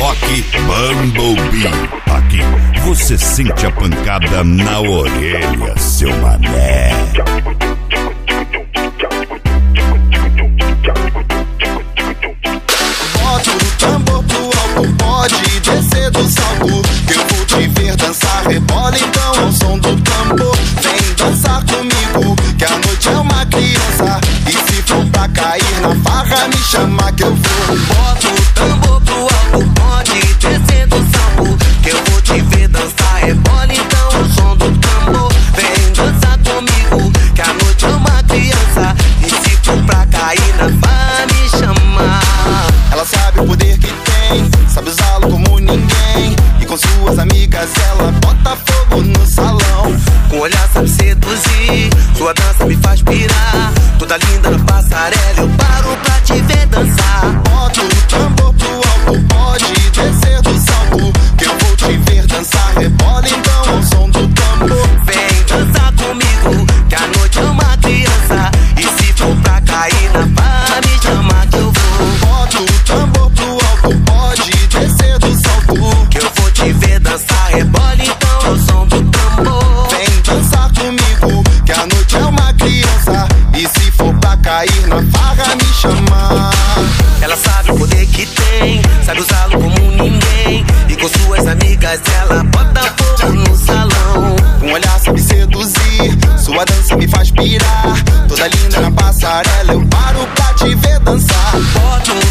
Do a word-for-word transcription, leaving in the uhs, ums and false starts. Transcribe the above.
Rock Bumblebee. Aqui você sente a pancada na orelha, seu mané. Bota o tambor pro alto, pode descer do salto, que eu vou te ver dançar. Rebola então ao som do tambor. Vem dançar comigo, que a noite é uma criança. E se for pra cair na farra, me chama que eu vou. Bota o tambor pro alto, pode descer do salto, que eu vou te ver dançar. Rebola então ao som do tambor. Vem dançar comigo, que a noite é uma criança. E se for pra cair na farra, me chama. Ela sabe o poder que tem, sabe usá-lo como ninguém. E com suas amigas ela bota fogo no salão. Com o olhar sabe seduzir, sua dança me faz pirar. Toda linda na passarela, eu paro pra te ver dançar. Bota o tambor pro alto, pode descer do salto, que eu vou te ver dançar. Rebola então ao som do tambor. Vem dançar comigo, que a noite é uma criança. E se for pra cair na barra, me chama que eu vou. Bota o tambor pro alto, pode descer do salto, que eu vou te ver dançar. Rebola então ao som do tambor. Vem dançar comigo, que a noite é uma criança. E se for pra cair na farra, me chama. Ela sabe o poder que tem, sabe usá-lo como ninguém. E com suas amigas ela bota fogo no salão. Com um olhar sabe seduzir, sua dança me faz pirar. Toda linda na passarela, eu paro pra te ver dançar. Bota um